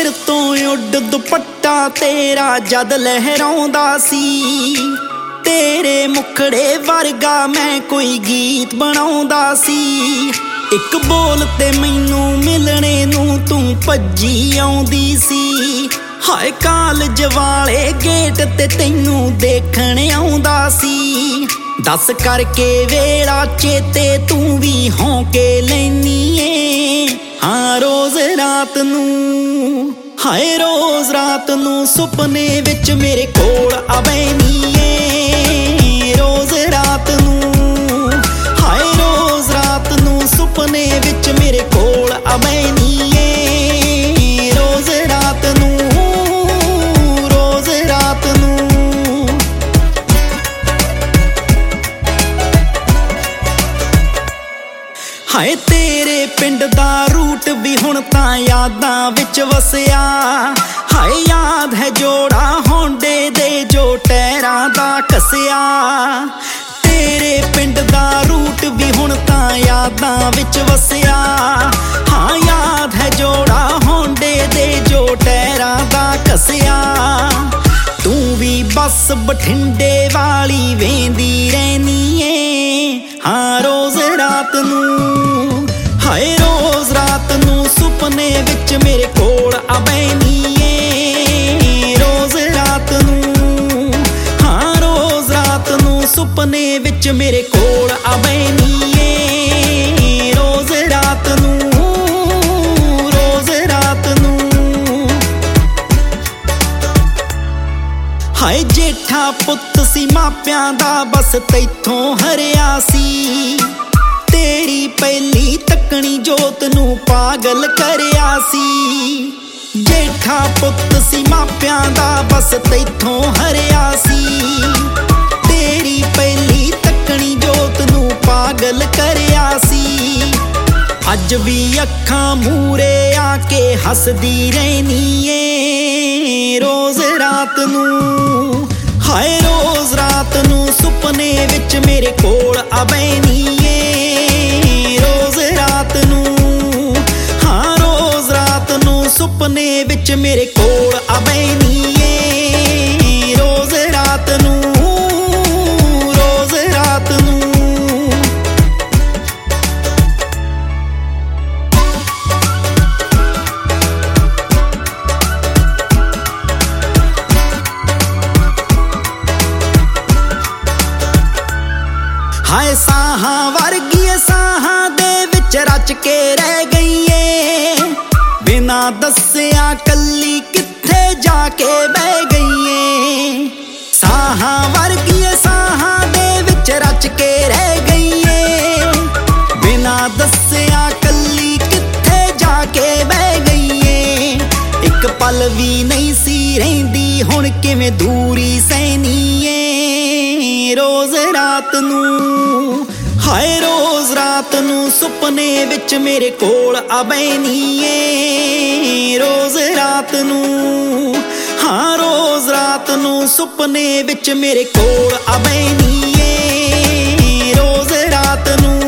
सिर तो उड दुपट्टा तेरा जद लहराउंदा सी, तेरे मुखड़े वर्गा मैं कोई गीत बनाउंदा सी। एक बोल ते मैनू मिलने नू तू भज्जी आउंदी सी, हाय कालज वाले गेट ते तैनू देखण आउंदा सी। दस करके वेला चेते तू भी होके लैनी ए, हाँ रोज रात नू, हाय रोज रात नू सुपने विच मेरे कोल आवेनी ए, रोज रात नू, हाय रोज रात नू सुपने विच मेरे कोल आवेनी ए, रोज रात नू, रोज रात नू। हाय तेरे पिंड दा रूट भी हुण तां यादां विच वसिया, हाय याद है जोड़ा होंडे दे जो टैरां दा कसिया। तेरे पिंड दा रूट भी हुण तां यादां विच वसिया, हाँ याद है जोड़ा होंडे दे जो टैरां दा कसिया। तू भी बस बठिंडे वाली वेंदी रहनी ए, हाँ रोज रात नू, हाय रोज रात नू सुपने विच मेरे कोल आवेनी ए, रोज रात नू, हाँ रोज रात नू सुपने विच मेरे कोल आवेनी ए, रोज रात नू, रोज रात नू। हाय जेठा पुੱਤ सी मापिਆਂ ਦਾ बस तैथों हरिया सी, तेरी पहली तकनी जोत नू पागल करिया सी। जेठा पुੱਤ सी मापिਆਂ ਦਾ बस तैथों हरिया सी, तेरी पहली तकनी जोत नू पागल करिया सी। अज भी अखां मूरे आके हसदी रहनी ए, रोज रात नू, हाय रोज रात नू सुपने विच मेरे कोल आवेनी ए, रोज रात नू, हाँ रोज रात नू सुपने विच मेरे कोल आवेनी ए, रोज रात नू, रोज रात नू। हाय साहां वर्गी साहां दे विच रच के रह गई ए, बिना दस्सिया कल्ली किथे जाके बह गई ए। साहां वर्गी साहां दे विच रच के रह गई ए, बिना दस्सिया कल्ली किथे जाके बह गई ए। एक पल भी नहीं सी रहिंदी हुण किवें दूरी सहनी ए, रोज रात नू, हाय रोज रात नू सुपने विच मेरे कोल आवेनी ए, रोज रात नू, हाँ रोज रात नू सुपने विच मेरे कोल आवेनी ए, रोज रात नू।